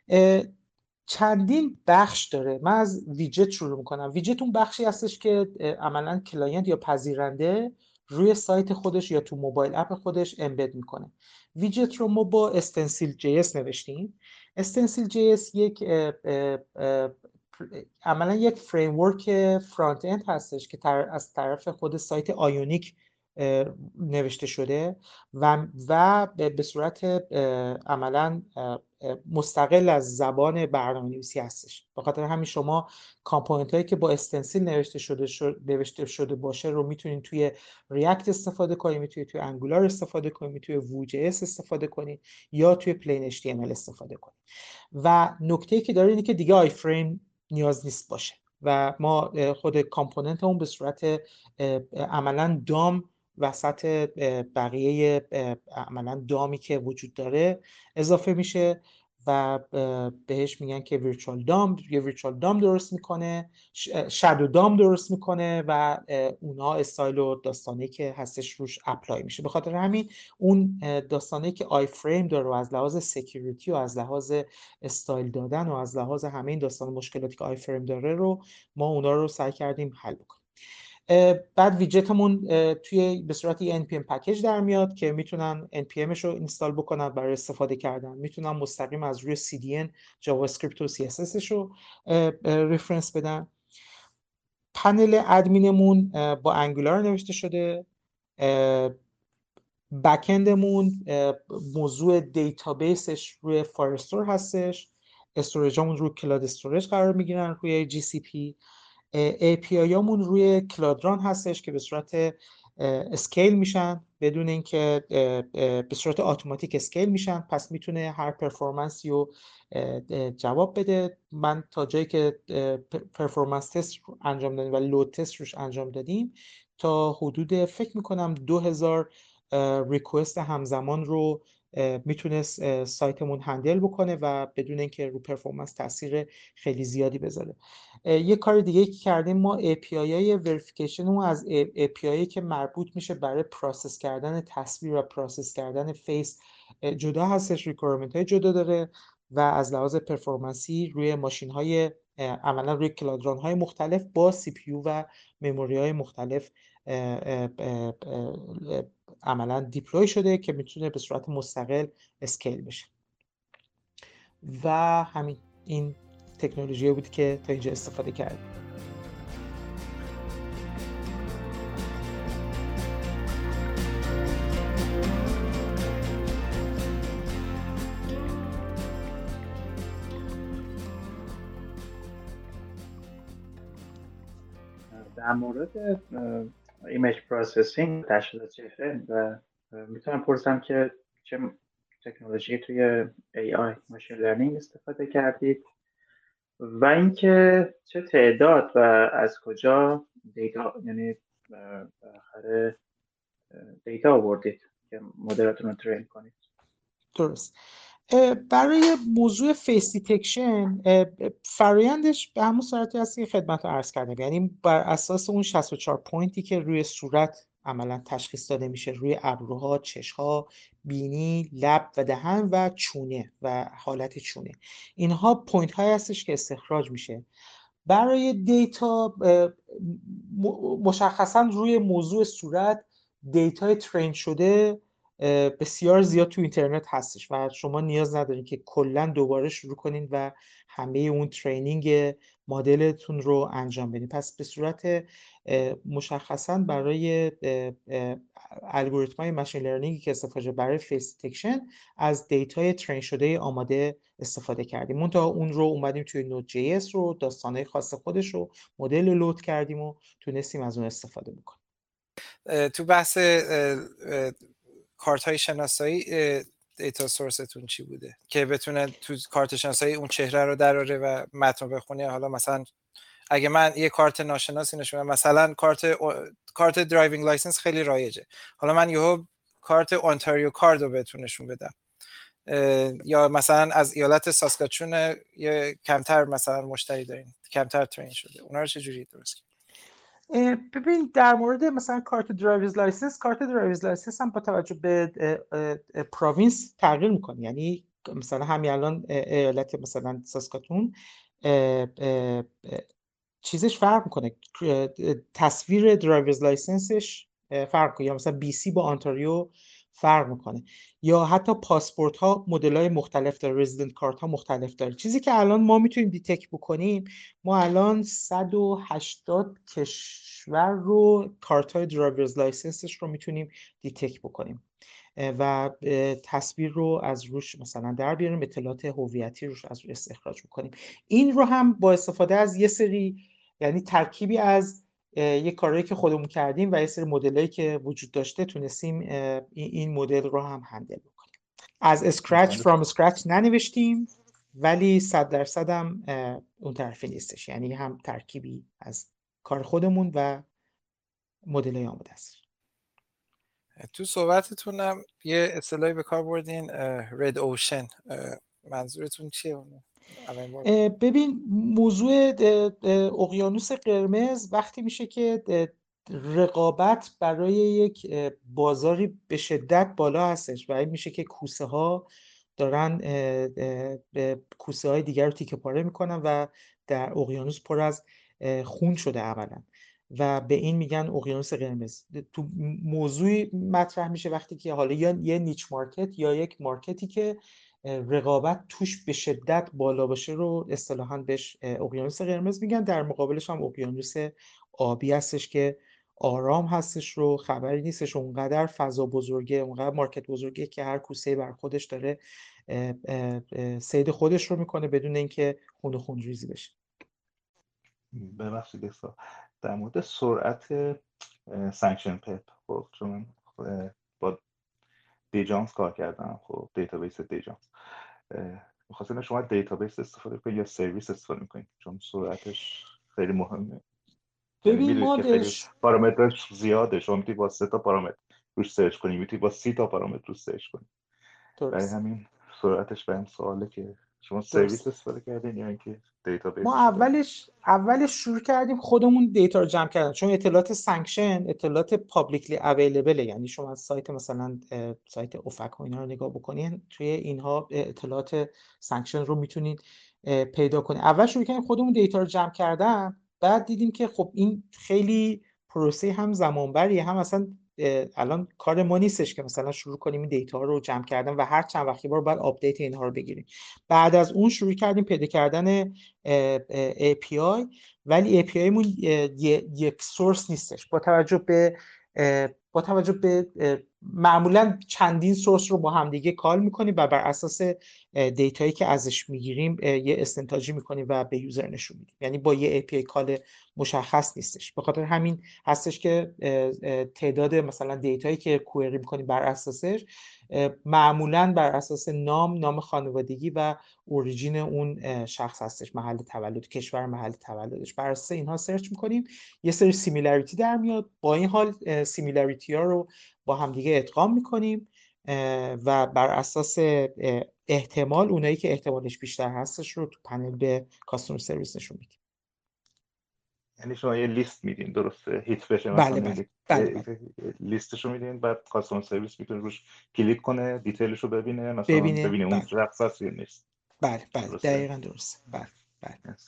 Speaker 3: چندین بخش داره. من از ویجت شروع میکنم. ویجت اون بخشی هستش که عملاً کلاینت یا پذیرنده روی سایت خودش یا تو موبایل اپ خودش امبد میکنه. ویجت رو ما با استنسیل جی اس نوشتیم. استنسیل جی اس یک عملاً یک فریم ورک فرانت اند هستش که از طرف خود سایت آیونیک نوشته شده و به صورت عملاً مستقل از زبان برنامه‌نویسی هستش. به خاطر همین شما کامپوننت هایی که با استنسیل نوشته شده باشه رو میتونید توی ریاکت استفاده کنید، میتونید توی انگولار استفاده کنید، میتونید توی وو.js استفاده کنید یا توی پلین HTML استفاده کنید. و نکته‌ای که داره اینه که دیگه آی فریم نیاز نیست باشه و ما خود کامپوننت اون به صورت عملاً دام وسط بقیه عملاً دامی که وجود داره اضافه میشه و بهش میگن که ویرچوال دام، یه ویرچوال دام درست میکنه، شادو دام درست میکنه و اونها استایل و داستانی که هستش روش اپلای میشه. به خاطر همین اون داستانی که آی فریم داره و از لحاظ سکیوریتی و از لحاظ استایل دادن و از لحاظ همه این داستان مشکلاتی که آی فریم داره رو ما اونا رو سعی کردیم حل بکنیم. بعد ویجتمون توی به صورت یه npm پکیج در میاد که میتونن npmش رو اینستال بکنن برای استفاده کردن، میتونن مستقیم از روی cdn جاوا اسکریپت و cssش رو ریفرنس بدن. پنل ادمینمون با انگولار نوشته شده. بکندمون موضوع دیتابیسش روی فایرستور هستش. استوریجامون روی کلاد استوریج قرار میگیرن روی GCP. API هامون روی کلادران هستش که به صورت اسکیل میشن بدون اینکه به صورت اتوماتیک اسکیل میشن، پس میتونه هر پرفورمنسی رو جواب بده. من تا جایی که پرفورمنس تست انجام دادیم و لود تست روش انجام دادیم تا حدود فکر میکنم 2000 ریکوست همزمان رو میتونست سایتمون هندل بکنه و بدون اینکه رو پرفورمنس تاثیر خیلی زیادی بذاره. یه کار دیگه که کردیم ما API های وریفیکیشن رو از API که مربوط میشه برای پروسس کردن تصویر و پروسس کردن فیس جدا هستش، ریکوایرمنت های جدا داره و از لحاظ پرفورمنسی روی ماشین های عملا روی کلادران های مختلف با CPU و مموری های مختلف عملا دیپلوی شده که میتونه به صورت مستقل اسکیل بشه. و همین این تکنولوژی بود که تا اینجا استفاده کردیم.
Speaker 5: در مورد ایمیج پروسسینگ تشخیص چهره و میتونم پرسم که چه تکنولوژی توی AI ماشین لرنینگ استفاده کردید و اینکه چه تعداد و از کجا دیتا، یعنی بالاخره دیتا آوردید که مدلتون رو ترین کنید.
Speaker 3: درست. برای موضوع فیس دیتکشن فرایندش به همون صورتی هست که خدمت رو عرض کردم، یعنی بر اساس اون 64 پوینتی که روی صورت عملا تشخیص داده میشه، روی ابروها، چشها، بینی، لب و دهن و چونه و حالت چونه، اینها پوینت های هستش که استخراج میشه. برای دیتا مشخصا روی موضوع صورت دیتای ترین شده بسیار زیاد تو اینترنت هستش و شما نیاز ندارین که کلا دوباره شروع کنین و همه اون ترینینگ مدلتون رو انجام بدین. پس به صورت مشخصا برای الگوریتم‌های ماشین لرنینگی که استفاده برای فیس دیتکشن از دیتای ترین شده آماده استفاده کردیم. منتها اون رو اومدیم توی نود جی اس رو داستانهای خاص خودش رو مدل رو لود کردیم و تونستیم از اون استفاده بکنیم.
Speaker 2: تو بحث کارت های شناسایی دیتا سورستون چی بوده که بتونه تو کارت شناسایی اون چهره رو دراره و متن رو بخونه؟ حالا مثلا اگه من یه کارت ناشناسی نشون بدم، مثلا کارت درایوینگ لایسنس خیلی رایجه، حالا من یهو کارت اونتاریو کارت رو بهتون نشون بدم، یا مثلا از ایالت ساسکاچون یه کمتر مثلا مشتری دارین، کمتر ترین شده، اونا رو چجوری درست کنید؟
Speaker 3: ببین در مورد مثلا کارت درایورز لایسنس هم با توجه به پروینس تغییر میکنه. یعنی مثلا همین الان ایالت مثلا ساسکاتون چیزش فرق میکنه، تصویر درایورز لایسنسش فرق میکنه، یا مثلا بی سی با آنتاریو فرق میکنه، یا حتی پاسپورت ها مدل های مختلف داره، رزیدنت کارت ها مختلف داره. چیزی که الان ما میتونیم دیتکت بکنیم، ما الان 180 کشور رو کارت های درایورز لایسنسش رو میتونیم دیتکت بکنیم و تصویر رو از روش مثلا در بیاریم، اطلاعات هویتی روش از روش استخراج بکنیم. این رو هم با استفاده از یه سری، یعنی ترکیبی از یه کارهایی که خودمون کردیم و یه سری مدلایی که وجود داشته، تونستیم این مدل رو هم هندل بکنیم. از اسکرچ فرام اسکرچ ننوشتیم، ولی 100% هم اون طرفی نیستش، یعنی هم ترکیبی از کار خودمون و مدلای آماده است.
Speaker 2: تو صحبتتون هم یه اصطلاحی به کار بردین، رد اوشن، منظورتون چیه اون؟
Speaker 3: ببین موضوع اقیانوس قرمز وقتی میشه که رقابت برای یک بازاری به شدت بالا هستش و این میشه که کوسه ها دارن کوسه های دیگر رو تیکه پاره میکنن و در اقیانوس پر از خون شده عملا و به این میگن اقیانوس قرمز. تو موضوعی مطرح میشه وقتی که حالا یا یه نیچ مارکت یا یک مارکتی که رقابت توش به شدت بالا باشه رو اصطلاحاً بهش اقیانوس قرمز میگن. در مقابلش هم اقیانوس آبی هستش که آرام هستش، رو خبری نیستش، اونقدر فضا بزرگه، اونقدر مارکت بزرگه که هر کوسه بر خودش داره صید خودش رو میکنه بدون اینکه خون و خونریزی بشه.
Speaker 6: ببخشید در مورد سرعت سانکشن پپ، خب چون با دیجانس کار کردم، خب دیتابیس دیجانس، می‌خواستم شما دیتابیس استفاده کنید یا سرویس استفاده میکنید؟ چون سرعتش خیلی مهمه.
Speaker 3: ببین
Speaker 6: ما که خیلی پارامترش زیاده، شما میتونید با 3 تا پارامتر روش سرچ کنید، میتونید با 30 تا پارامتر روش سرچ کنید. برای همین سرعتش برام سواله که شما سرویس استفاده کردین یا اینکه دیتابیس؟
Speaker 3: ما اولش شروع کردیم خودمون دیتا رو جمع کردن، چون اطلاعات سانکشن اطلاعات پابلیکلی اویلیبل، یعنی شما از سایت مثلا سایت اوفک و اینا رو نگاه بکنین، توی اینها اطلاعات سانکشن رو میتونید پیدا کنید. اول شروع کردیم خودمون دیتا رو جمع کردن، بعد دیدیم که خب این خیلی پروسه هم زمانبریه، هم اصلا الان کار ما نیستش که مثلا شروع کنیم این دیتا رو جمع کردن و هر چند وقتی بار باید آپدیت اینها رو بگیریم. بعد از اون شروع کردیم پیدا کردن API، ولی API مون یک سورس نیستش. با توجه به با توجه به معمولا چندین سورس رو با همدیگه کال میکنیم و بر اساس دیتایی که ازش میگیریم یه استنتاجی میکنیم و به یوزر نشون میدیم. یعنی با یه API کال مشخص نیستش. به خاطر همین هستش که تعداد مثلا دیتایی که کوئری میکنیم بر اساسش معمولا بر اساس نام خانوادگی و اوریجین اون شخص هستش، محل تولد، کشور محل تولدش. بر اساس اینها سرچ میکنیم، یه سری سیمیلاریتی در میاد. با این حال سیمیلاریتی ها رو با همدیگه ادغام میکنیم و بر اساس احتمال، اونایی که احتمالش بیشتر هستش رو تو پنل به کاستومر سرویس نشون میدیم.
Speaker 6: یعنی شما یه لیست میدین، درسته؟ هیت بشه
Speaker 3: بله
Speaker 6: مثلا
Speaker 3: بله.
Speaker 6: لیستشو میدین، بعد کاستومر سرویس میتونه روش کلیک کنه، دیتیلشو ببینه، مثلا ببینه اون شخص هست یا نیست.
Speaker 3: بله
Speaker 6: درسته؟
Speaker 3: دقیقاً درسته. بله.
Speaker 6: yes.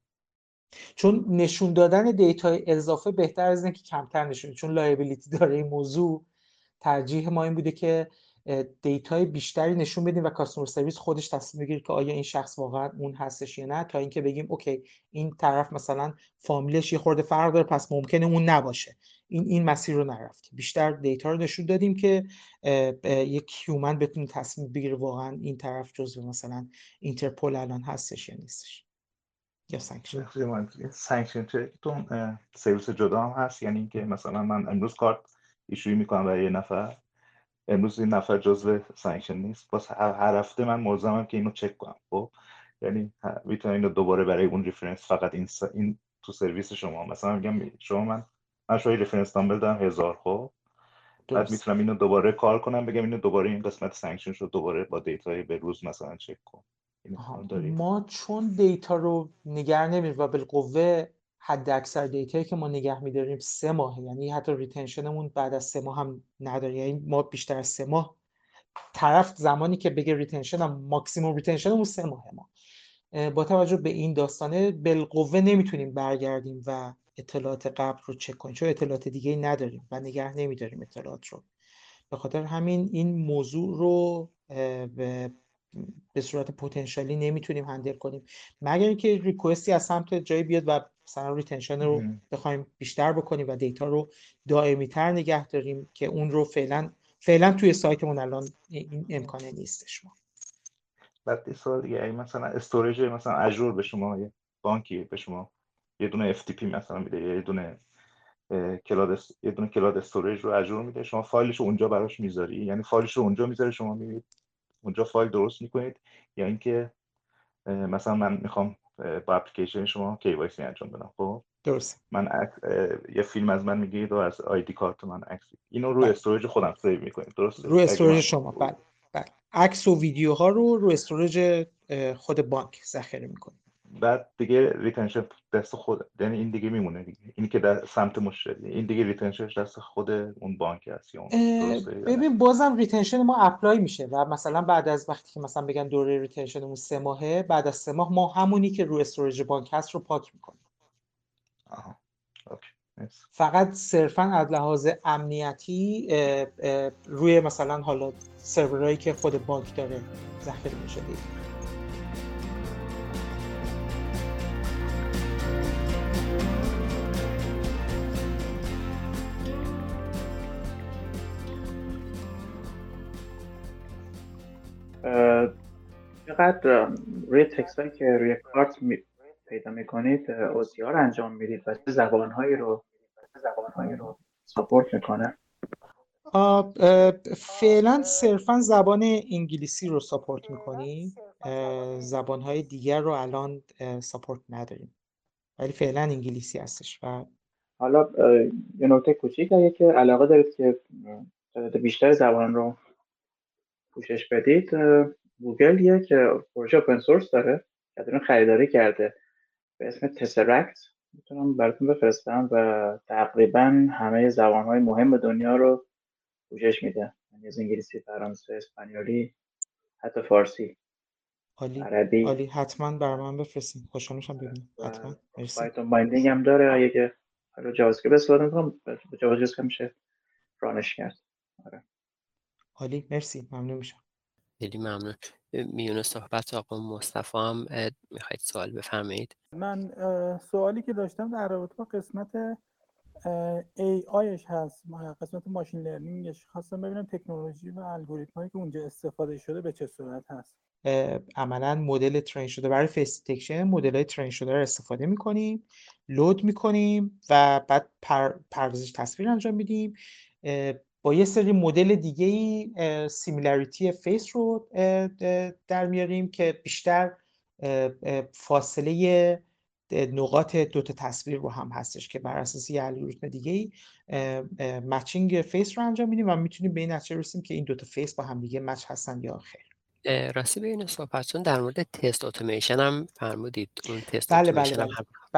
Speaker 3: چون نشون دادن دیتای اضافه بهتر از اینه که کمتر نشون، چون لایبیلیتی داره این موضوع. ترجیح ما این بوده که دیتای بیشتری نشون بدیم و کاستومر سرویس خودش تصمیم بگیره که آیا این شخص واقعا اون هستش یا نه، تا اینکه بگیم اوکی این طرف مثلا فامیلش یه خورده فرق داره پس ممکنه اون نباشه. این مسیر رو نرفتیم، بیشتر دیتا رو نشون دادیم که یک هیومن بتونه تصمیم بگیره واقعا این طرف جزو مثلا اینترپول الان هستش یا نیستش. یا
Speaker 6: سانکشن چکتون سرویس جدا هم هست؟ یعنی اینکه مثلا من امروز کارت ایشوی میکنم برای یه نفر، امروز این نفر جزو سانکشن نیست، باز هر هفته من ملزمم که اینو چک کنم. خب یعنی میتونم اینو دوباره برای اون ریفرنس فقط این تو سرویس شما مثلا میگم شما من شوی ریفرنس نامبر دارم 1000، خب بعد میتونم اینو دوباره کال کنم بگم اینو دوباره این قسمت سانکشن شو دوباره با دیتای به روز مثلا چک کن.
Speaker 3: ما چون دیتا رو نگه نمی‌داریم و بالقوه حد اکثر دیتایی که ما نگه می‌داریم 3 ماهه، یعنی حتی ریتنشنمون بعد از 3 ماه هم نداره. یعنی ما بیشتر از 3 ماه طرف زمانی که بگه ریتنشن هم ماکسیموم ریتنشنمون 3 ماهه. ما با توجه به این داستانه بالقوه نمیتونیم برگردیم و اطلاعات قبل رو چک کنیم، چون اطلاعات دیگه نداریم و نگه نمی‌داریم اطلاعات رو. به خاطر همین این موضوع رو به صورت پتانسیالی نمیتونیم هندل کنیم، مگر اینکه ریکوستی از سمت جایی بیاد و مثلا ریتنشن رو بخوایم بیشتر بکنیم و دیتا رو دائمی تر نگه داریم که اون رو فعلا توی سایتمون الان این امکانه نیستش. ما
Speaker 6: بعد این سوال دیگه، مثلا استوریج مثلا اجور به شما یه بانکی به شما یه دونه FTP مثلا میده، یه دونه کلاد استوریج رو اجور میده، شما فایلش رو اونجا براش میذاری، یعنی فایلش رو اونجا میذاره شما میبینید اونجا فایل درست میکنید، یا اینکه مثلا من میخوام با اپلیکیشن شما KYC انجام بدم، خب
Speaker 3: درست
Speaker 6: من یه فیلم از من میگیرید و از آیدی کارت من عکس، اینو روی استوریج خودم سیو میکنید، درسته؟
Speaker 3: روی استوریج شما بله عکس و ویدیوها رو استوریج خود بانک ذخیره میکنید.
Speaker 6: بعد دیگه ریتنشن دست خود، یعنی این دیگه میمونه دیگه، اینی که در سمت مشتری، این دیگه ریتنشنش دست خود اون بانک هست یا اون، درسته؟
Speaker 3: ببین بازم ریتنشن ما اپلای میشه و مثلا بعد از وقتی که مثلا بگن دوره ریتنشنمون 3 ماهه، بعد از 3 ماه ما همونی که روی استوریج بانک هست رو پاک میکنیم.
Speaker 6: اوکی.
Speaker 3: فقط صرفا از لحاظ امنیتی روی مثلا حالا سرورایی که خود بانک داره ذخیره میشه دیگه.
Speaker 5: چقدر روی تکستایی که روی کارت پیدا میکنید OCR انجام میدید و چه زبانهایی رو ساپورت میکنه؟
Speaker 3: فعلا صرفا زبان انگلیسی رو ساپورت میکنیم، زبانهای دیگر رو الان ساپورت نداریم، ولی فعلا انگلیسی هستش. و
Speaker 5: حالا یه نکته کوچیک اگه که علاقه دارید که بیشتر زبان رو پوشش بدید، گوگل یک پروژه اوپن سورس داره که از اون خریداری کرده به اسم تسرکت، میتونم براتون بفرستم و تقریبا همه زبانهای مهم دنیا رو پوشش میده، یعنی از انگلیسی، فرانسه، اسپانیولی، حتی فارسی، عربی.
Speaker 3: عالی، حتما برای من بفرستین، خوشحال میشم ببینم. حتما مرسی.
Speaker 5: پایتون بایندینگ هم داره، اگه که حالا جاوا اسکریپت استفاده می‌کنم، جاوا اسکریپت میشه رانش کرد.
Speaker 3: عالی، مرسی، ممنون میشم.
Speaker 4: خیلی ممنون. میونه صحبت آقا مصطفی هم میخواید سوال بفرمایید؟
Speaker 7: من سوالی که داشتم در رابطه با قسمت AIش هست، قسمت ماشین لرنینگش. خواستم ببینم تکنولوژی و الگوریتم هایی که اونجا استفاده شده به چه صورت هست.
Speaker 3: عملا مدل ترین شده برای فیس دیتکشن، مدل های ترین شده رو استفاده میکنیم، لود میکنیم و بعد پردازش تصویر انجام میدیم. با یه سری مدل دیگه ای سیمیلاریتی فیس رو در میاریم که بیشتر فاصله نقاط دوتا تصویر رو هم هستش که بر اساس یه الگوریتم دیگه ای مچینگ فیس رو انجام میدیم و میتونیم به این نتیجه برسیم که این دوتا فیس با هم دیگه مچ هستن یا خیر.
Speaker 4: راستی به این صحبتتون در مورد تست اتوماسیون هم فرمودید. اون تست
Speaker 3: بله
Speaker 4: اتوماسیون هم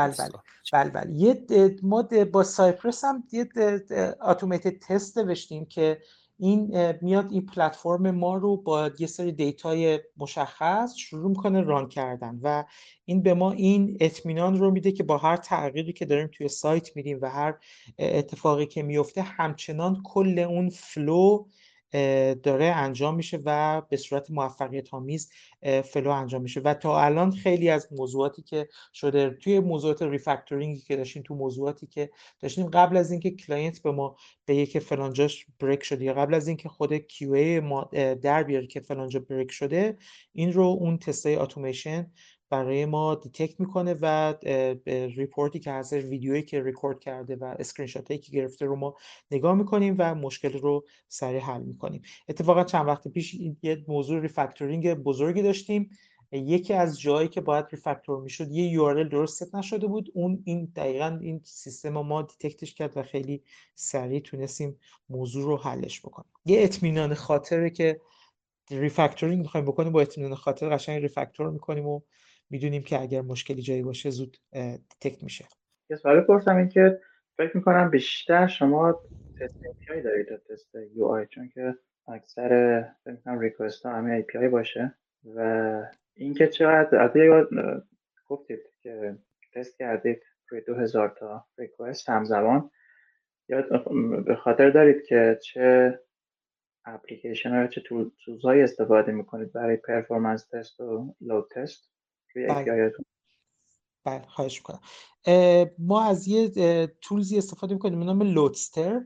Speaker 3: ما با سایپرس هم یه اتوماتد تست نوشتیم که این میاد این پلتفرم ما رو با یه سری دیتای مشخص شروع میکنه ران کردن و این به ما این اطمینان رو میده که با هر تغییری که داریم توی سایت میدیم و هر اتفاقی که میفته همچنان کل اون فلو داره انجام میشه و به صورت موفقیت آمیز فلو انجام میشه. و تا الان خیلی از موضوعاتی که شده توی موضوعات ریفکتورینگی که داشتیم، تو موضوعاتی که داشتیم قبل از اینکه کلاینت به ما بگه که فلان جاش بریک شده یا قبل از اینکه خود QA ما در بیاره که فلان جا بریک شده، این رو اون تستای اتوماسیون برای ما دیتکت میکنه و ریپورتی که هستش، ویدیویی که ریکورد کرده و اسکرین شاتایی که گرفته رو ما نگاه میکنیم و مشکل رو سریع حل میکنیم. اتفاقا چند وقت پیش یه موضوع ریفکتورینگ بزرگی داشتیم. یکی از جایی که باید ریفکتور میشد یه URL درست ست نشده بود. این دقیقاً این سیستم ما دیتکتش کرد و خیلی سریع تونستیم موضوع رو حلش بکنیم. یه اطمینان خاطره که ریفکتورینگ میخوایم بکنیم، با اطمینان خاطر قشنگ ریفکتور میکنیم و میدونیم که اگر مشکلی جایی باشه زود دیتکت میشه.
Speaker 5: یه سوال پرسم، این که فکر میکنم بیشتر شما تست API دارید تا تست UI، چون که اکثر فکر میکنم ریکوست ها همه API باشه و اینکه چقدر از گفتید که تست کردید روی 2000 تا ریکوست همزمان، یا به خاطر دارید که چه اپلیکیشن ها چه تولز های استفاده میکنید برای پرفورمنس تست و لود تست روی API هاتون؟
Speaker 3: بله، خواهش میکنم. ما از یه تولزی استفاده میکنیم به نام لودستر.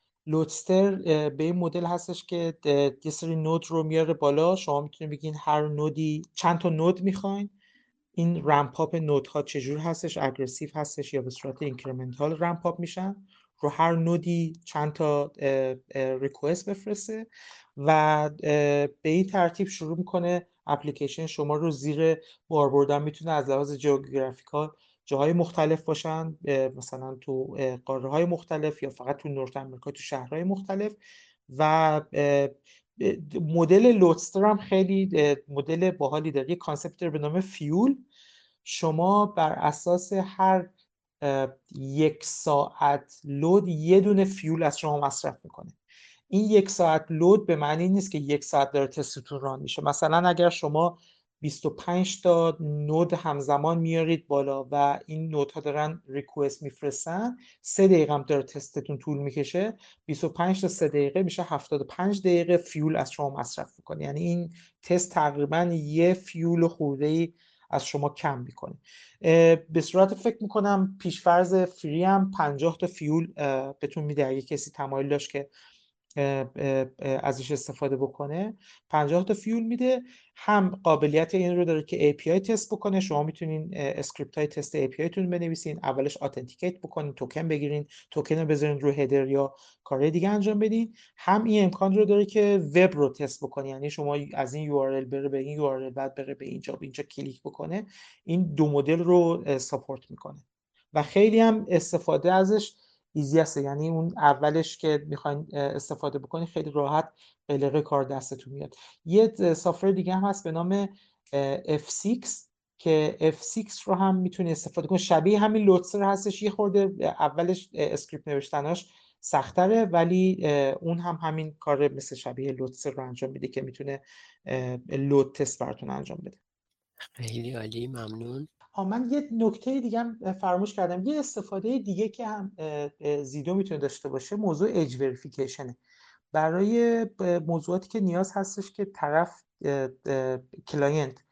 Speaker 3: به این مدل هستش که یه سری نود رو میاره بالا. شما میتونید بگین هر نودی چند تا نود میخواین، این رمپ اپ نودها چجور هستش، اگریسیو هستش یا به صورت اینکریمنتال رمپ اپ میشن، رو هر نودی چند تا ریکوست بفرسته و به این ترتیب شروع میکنه اپلیکیشن شما رو زیر بار بردن. میتونه از لحاظ جغرافیکال جاهای مختلف باشن، مثلا تو قاره های مختلف یا فقط تو نورت امریکا تو شهرهای مختلف. و مدل لودستر هم خیلی مدل باحالی داره. یک کانسپت به نام فیول. شما بر اساس هر 1 ساعت لود یه دونه فیول از شما مصرف میکنه. این 1 ساعت لود به معنی نیست که 1 ساعت داره تستتون ران میشه. مثلا اگر شما 25 تا نود همزمان میارید بالا و این نودها دارن ریکوست میفرستن، 3 دقیقه هم داره تستتون طول میکشه، 25 تا 3 دقیقه میشه 75 دقیقه فیول از شما مصرف میکنه. یعنی این تست تقریبا یه فیول خورده‌ای از شما کم میکنه. به صورت فکر میکنم پیشفرض فری هم 50 تا فیول بهتون میده. اگه کسی تمایل داشت که ازش استفاده بکنه 50 تا فیول میده. هم قابلیت این رو داره که API تست بکنه. شما میتونین اسکریپت های تست API تون بنویسین، اولش اتنتیکیت بکنین، توکن بگیرین، توکن رو بذارین رو هدر یا کارهای دیگه انجام بدین. هم این امکان رو داره که وب رو تست بکنه، یعنی شما از این URL بره به این URL بعد بره به اینجا کلیک بکنه. این دو مدل رو ساپورت میکنه و خیلی هم استفاده ازش ایزی است. یعنی اون اولش که میخواین استفاده بکنید خیلی راحت قلقه کار دستتون میاد. یه سافر دیگه هم هست به نام F6 که F6 رو هم میتونید استفاده کنید. شبیه همین لودستر هستش، یه خورده اولش اسکریپت نوشتناش سخت‌تره ولی اون هم همین کار مثل شبیه لودستر رو انجام میده که میتونه لود تست براتون انجام بده.
Speaker 4: خیلی عالی، ممنون.
Speaker 3: من یه نکته دیگه هم فراموش کردم. یه استفاده دیگه که هم زیدو میتونه داشته باشه موضوع ایج وریفیکیشنه. برای موضوعاتی که نیاز هستش که طرف کلاینت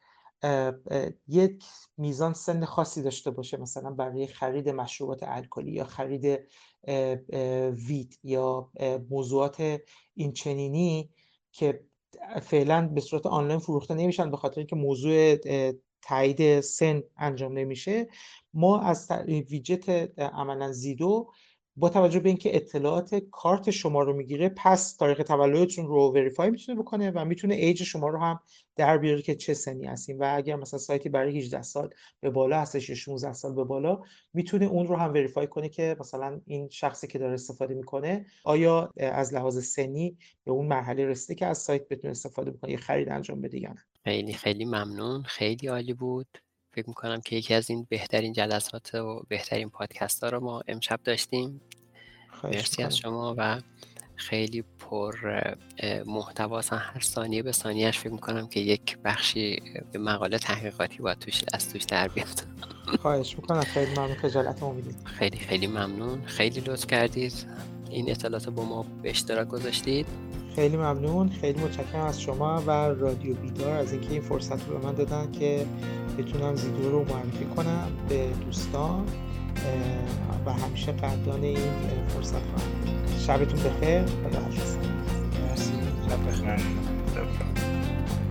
Speaker 3: یک میزان سن خاصی داشته باشه، مثلا برای خرید مشروبات الکلی یا خرید وید یا موضوعات این چنینی که فعلا به صورت آنلاین فروخته نمیشن به خاطر اینکه موضوع تایید سن انجام نمیشه، ما از ویجت عملا زیدو با توجه به اینکه اطلاعات کارت شما رو میگیره، پس تاریخ تولدتون رو وریفای میتونه بکنه و میتونه ایج شما رو هم در بیاره که چه سنی هستین و اگر مثلا سایتی برای 18 سال به بالا هستش یا 16 سال به بالا، میتونه اون رو هم وریفای کنه که مثلا این شخصی که داره استفاده میکنه آیا از لحاظ سنی به اون مرحله رسیده که از سایت بتونه استفاده بکنه یا خرید انجام بده یا نه.
Speaker 4: خیلی خیلی ممنون، خیلی عالی بود. فکر میکنم که یکی از این بهترین جلسات و بهترین پادکست ها رو ما امشب داشتیم. مرسی از شما و خیلی پر محتواست، هر ثانیه به ثانیه‌اش فکر میکنم که یک بخشی به مقاله تحقیقاتی باید از توش در بیاد.
Speaker 3: خواهش میکنم، خیلی ممنون خجالتمو میدید.
Speaker 4: خیلی خیلی ممنون، خیلی لطف کردید این اطلاعات با ما به اشتراک گذاشتید.
Speaker 3: خیلی ممنون، خیلی متشکرم از شما و رادیو بیدار از اینکه این فرصت رو به من دادن که بتونم زیدو رو معرفی کنم به دوستان و همیشه قدردان این فرصت خواهم. شبتون بخیر. خدا حافظ.
Speaker 2: مرسی. شب بخیر.